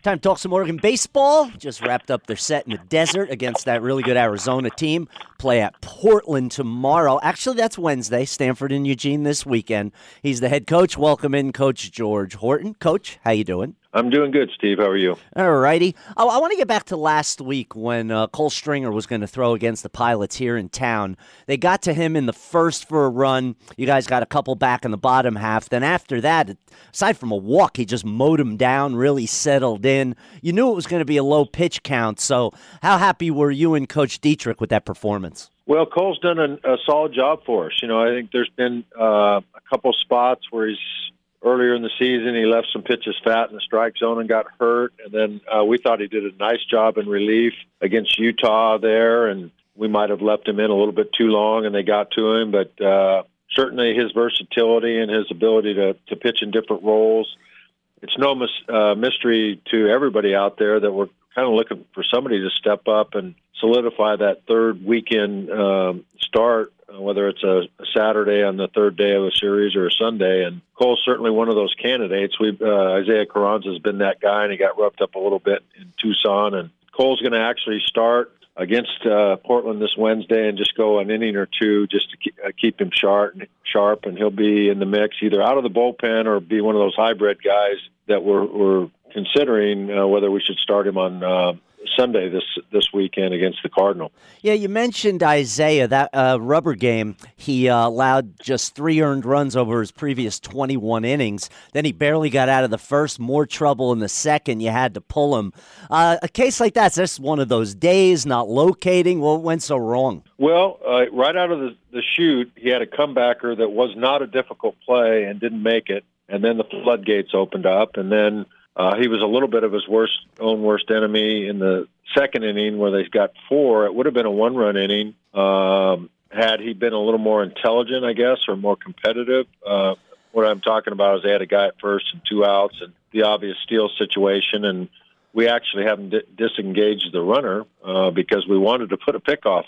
Time to talk some Oregon baseball. Just wrapped up their set in the desert against that really good Arizona team. Play at Portland tomorrow. Actually, that's Wednesday. Stanford and Eugene this weekend. He's the head coach. Welcome in, Coach George Horton. Coach, how you doing? I'm doing good, Steve. How are you? All righty. I want to get back to last week when Cole Stringer was going to throw against the Pilots here in town. They got to him in the first for a run. You guys got a couple back in the bottom half. Then after that, aside from a walk, he just mowed him down, really settled in. You knew it was going to be a low pitch count. So how happy were you and Coach Dietrich with that performance? Well, Cole's done a solid job for us. I think there's been a couple spots where he's earlier in the season, he left some pitches fat in the strike zone and got hurt. And then we thought he did a nice job in relief against Utah there. And we might have left him in a little bit too long and they got to him. But certainly his versatility and his ability to pitch in different roles. It's no mystery to everybody out there that we're kind of looking for somebody to step up and solidify that third weekend start, whether it's a Saturday on the third day of a series or a Sunday. And Cole's certainly one of those candidates. Isaiah Carranza has been that guy, and he got roughed up a little bit in Tucson. And Cole's going to actually start against Portland this Wednesday and just go an inning or two just to keep him sharp, and he'll be in the mix either out of the bullpen or be one of those hybrid guys that we're considering whether we should start him on Sunday this weekend against the Cardinal. Yeah, you mentioned Isaiah, that rubber game. He allowed just 3 earned runs over his previous 21 innings. Then he barely got out of the first, more trouble in the second. You had to pull him. A case like that's just one of those days, not locating. What went so wrong? Well, right out of the chute, he had a comebacker that was not a difficult play and didn't make it. And then the floodgates opened up, and then he was a little bit of his own worst enemy in the second inning where they got 4. It would have been a 1-run inning had he been a little more intelligent, I guess, or more competitive. What I'm talking about is they had a guy at first and 2 outs and the obvious steal situation, and we actually haven't disengaged the runner because we wanted to put a pickoff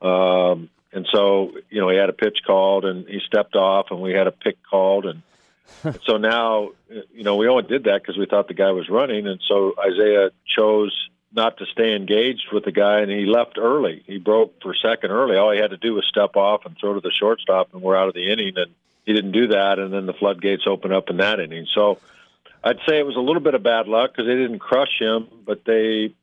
on. And so, he had a pitch called and he stepped off and we had a pick called, and so now, we only did that because we thought the guy was running, and so Isaiah chose not to stay engaged with the guy, and he left early. He broke for second early. All he had to do was step off and throw to the shortstop, and we're out of the inning, and he didn't do that, and then the floodgates opened up in that inning. So I'd say it was a little bit of bad luck because they didn't crush him, but they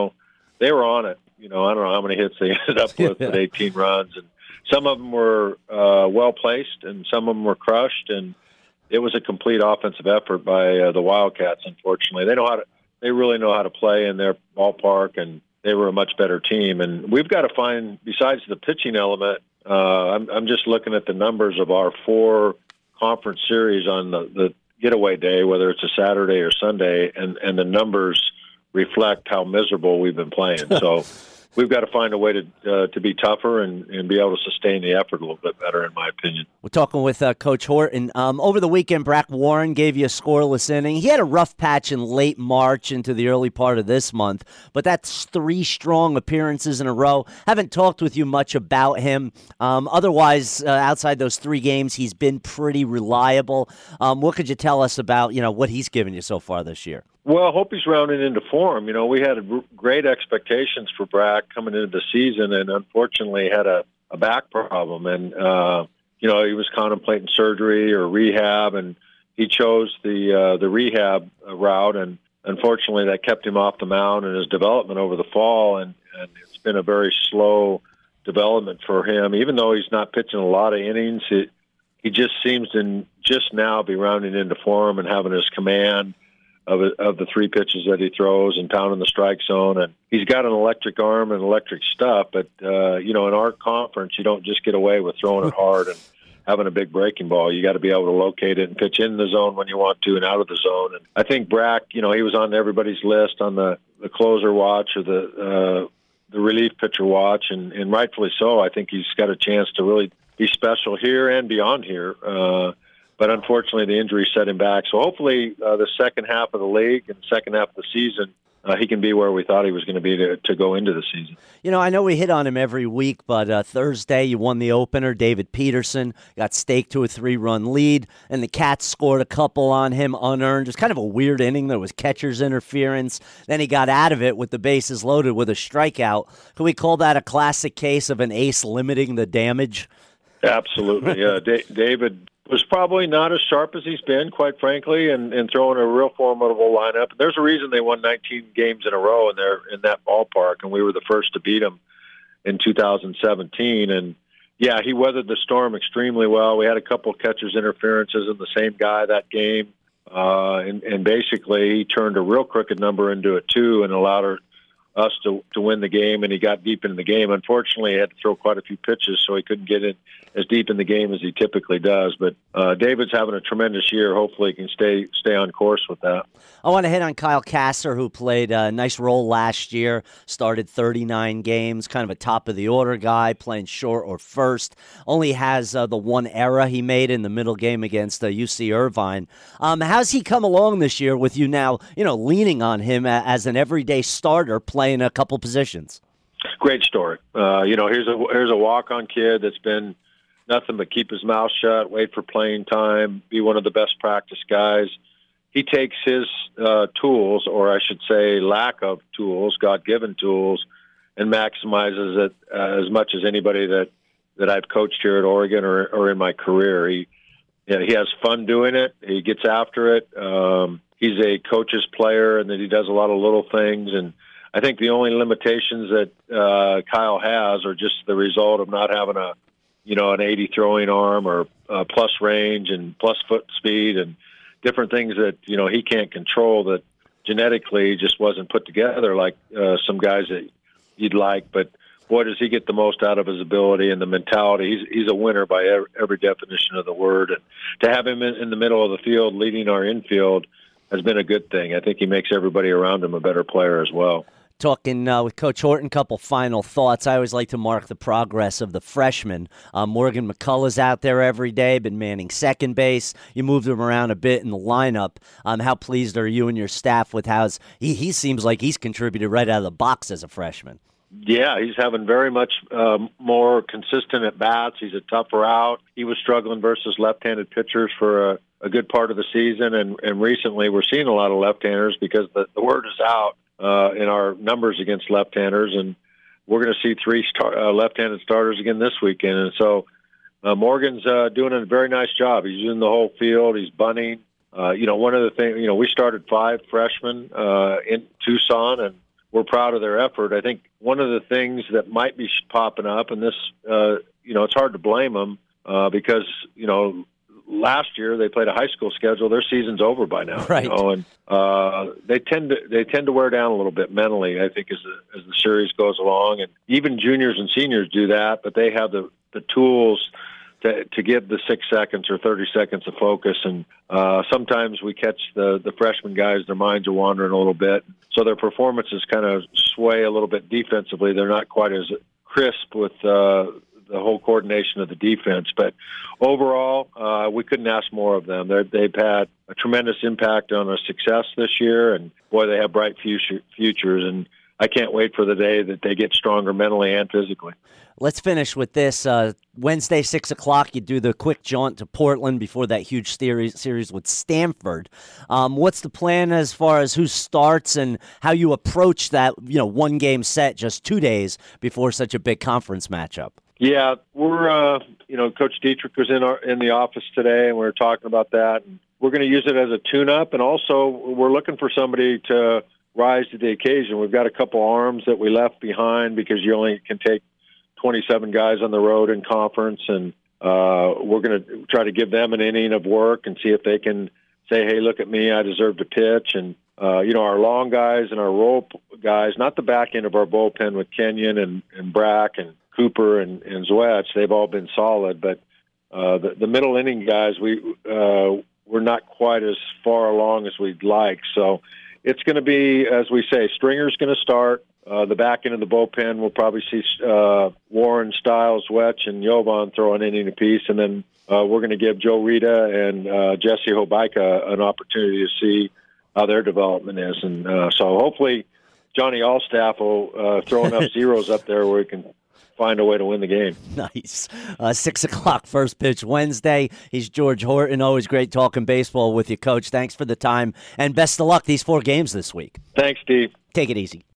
were on it. I don't know how many hits they ended up with 18 runs, and some of them were well-placed, and some of them were crushed, and it was a complete offensive effort by the Wildcats. Unfortunately, they really know how to play in their ballpark, and they were a much better team. And we've got to find, besides the pitching element, I'm just looking at the numbers of our 4 conference series on the getaway day, whether it's a Saturday or Sunday, and the numbers reflect how miserable we've been playing. So we've got to find a way to be tougher and be able to sustain the effort a little bit better, in my opinion. We're talking with Coach Horton. Over the weekend, Brack Warren gave you a scoreless inning. He had a rough patch in late March into the early part of this month, but that's 3 strong appearances in a row. Haven't talked with you much about him. Otherwise, outside those 3 games, he's been pretty reliable. What could you tell us about, what he's given you so far this year? Well, I hope he's rounding into form. We had great expectations for Brack coming into the season, and unfortunately had a back problem. And, he was contemplating surgery or rehab, and he chose the rehab route. And unfortunately, that kept him off the mound in his development over the fall. And it's been a very slow development for him. Even though he's not pitching a lot of innings, he just seems to just now be rounding into form and having his command of the 3 pitches that he throws and pounding the strike zone. And he's got an electric arm and electric stuff, but, in our conference, you don't just get away with throwing it hard and having a big breaking ball. You got to be able to locate it and pitch in the zone when you want to and out of the zone. And I think Brack, he was on everybody's list on the closer watch or the relief pitcher watch, and rightfully so. I think he's got a chance to really be special here and beyond here. But unfortunately, the injury set him back. So hopefully the second half of the league and second half of the season, he can be where we thought he was going to be to go into the season. I know we hit on him every week, but Thursday you won the opener. David Peterson got staked to a 3-run lead, and the Cats scored a couple on him unearned. It was kind of a weird inning. There was catcher's interference. Then he got out of it with the bases loaded with a strikeout. Can we call that a classic case of an ace limiting the damage? Absolutely. David was probably not as sharp as he's been, quite frankly, and throwing a real formidable lineup. There's a reason they won 19 games in a row in that ballpark, and we were the first to beat them in 2017. And, yeah, he weathered the storm extremely well. We had a couple of catcher's interferences in the same guy that game, and basically he turned a real crooked number into a 2 and allowed us to win the game, and he got deep into the game. Unfortunately, he had to throw quite a few pitches, so he couldn't get in as deep in the game as he typically does. But David's having a tremendous year. Hopefully he can stay on course with that. I want to hit on Kyle Kasser, who played a nice role last year, started 39 games, kind of a top-of-the-order guy, playing short or first. Only has the one error he made in the middle game against UC Irvine. How's he come along this year with you now, leaning on him as an everyday starter playing a couple positions? Great story. Here's a walk-on kid that's been nothing but keep his mouth shut, wait for playing time, be one of the best practice guys. He takes his tools, or I should say lack of tools, God-given tools, and maximizes it as much as anybody that I've coached here at Oregon or in my career. He has fun doing it. He gets after it. He's a coach's player, and that he does a lot of little things. And I think the only limitations that Kyle has are just the result of not having an 80 throwing arm or plus range and plus foot speed and different things that, he can't control, that genetically just wasn't put together like some guys that you'd like. But boy, does he get the most out of his ability and the mentality. He's a winner by every definition of the word. And to have him in the middle of the field leading our infield has been a good thing. I think he makes everybody around him a better player as well. Talking with Coach Horton, couple final thoughts. I always like to mark the progress of the freshmen. Morgan McCullough's out there every day, been manning second base. You moved him around a bit in the lineup. How pleased are you and your staff with how he seems like he's contributed right out of the box as a freshman? Yeah, he's having very much more consistent at bats. He's a tougher out. He was struggling versus left-handed pitchers for a good part of the season, and recently we're seeing a lot of left-handers because the word is out in our numbers against left-handers, and we're going to see 3 left-handed starters again this weekend. And so Morgan's doing a very nice job. He's in the whole field. He's bunting. One of the things, we started 5 freshmen in Tucson, and we're proud of their effort. I think one of the things that might be popping up, and this, it's hard to blame them because, last year they played a high school schedule. Their season's over by now, right? And they tend to wear down a little bit mentally, I think, as the series goes along. And even juniors and seniors do that, but they have the tools to give the 6 seconds or 30 seconds of focus. And sometimes we catch the freshman guys; their minds are wandering a little bit, so their performances kind of sway a little bit defensively. They're not quite as crisp with the whole coordination of the defense. But overall, we couldn't ask more of them. They've had a tremendous impact on our success this year, and boy, they have bright futures. And I can't wait for the day that they get stronger mentally and physically. Let's finish with this. Wednesday, 6 o'clock, you do the quick jaunt to Portland before that huge series with Stanford. What's the plan as far as who starts and how you approach that, one-game set just 2 days before such a big conference matchup? Yeah, we're, Coach Dietrich was in the office today, and we were talking about that. And we're going to use it as a tune-up, and also we're looking for somebody to rise to the occasion. We've got a couple arms that we left behind because you only can take 27 guys on the road in conference, and we're going to try to give them an inning of work and see if they can say, hey, look at me, I deserve to pitch. And, our long guys and our role guys, not the back end of our bullpen with Kenyon and Brack and Cooper and Zwetch, they've all been solid, but the middle inning guys, we're not quite as far along as we'd like. So it's going to be, as we say, Stringer's going to start. The back end of the bullpen, we'll probably see Warren, Stiles, Zwetch, and Jovan throw an inning apiece, and then we're going to give Joe Rita and Jesse Hobaika an opportunity to see how their development is. And so hopefully Johnny Allstaff will throw enough zeros up there where we can find a way to win the game. Nice. 6 o'clock first pitch Wednesday. He's George Horton. Always great talking baseball with you, Coach. Thanks for the time, and best of luck these 4 games this week. Thanks, Steve. Take it easy.